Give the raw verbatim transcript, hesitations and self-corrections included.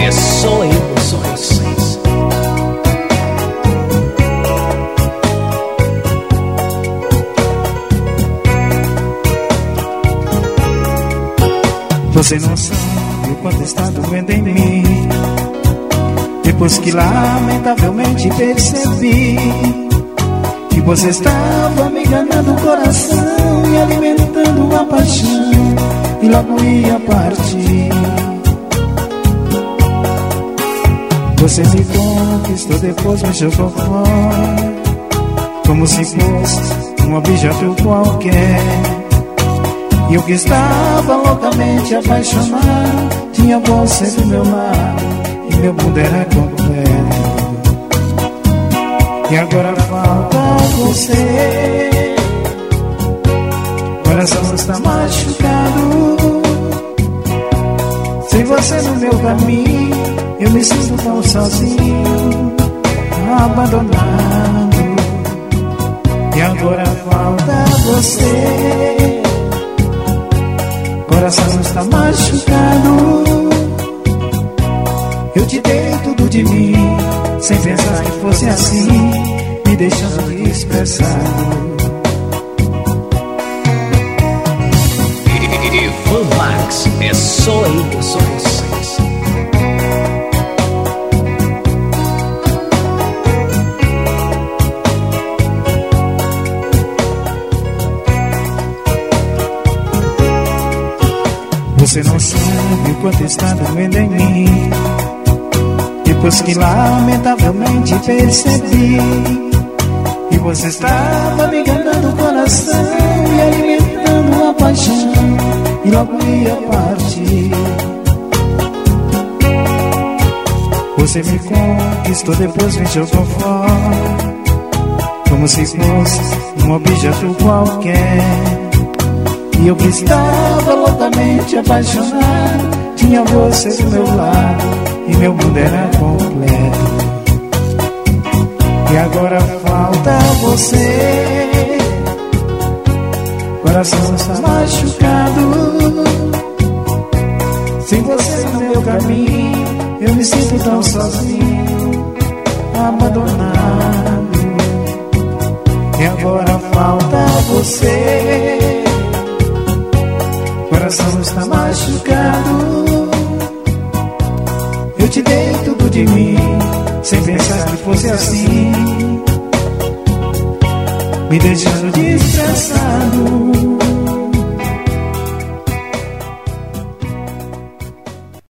é só emoções. Você não sabe o quanto está doendo em mim, depois que lamentavelmente percebi que você estava me enganando o coração, me alimentando a paixão, e logo ia partir. Você me conquistou, depois me jogou fora, como se fosse um objeto qualquer. E eu que estava loucamente apaixonado, tinha você do meu lado, e meu mundo era completo. E agora falta você, o coração está machucado. Sem você no meu caminho, eu me sinto tão sozinho, abandonado. E agora falta você, coração está machucado. Eu te dei tudo de mim, sem pensar que fosse assim, me deixando desprezado. Ivan Max, é só emoções. Você não sabe o quanto está doendo em mim, depois que lamentavelmente percebi que você estava me enganando o coração, me alimentando a paixão, e logo ia partir. Você me conquistou, depois me jogou fora, como se fosse um objeto qualquer. E eu que estava loucamente apaixonado, tinha você do meu lado, e meu mundo era completo. E agora falta você, coração está machucado. Sem você no meu caminho, eu me sinto tão sozinho, abandonado. E agora falta você, coração está machucado. Eu te dei tudo de mim, sem pensar que fosse assim, me deixando desprezado.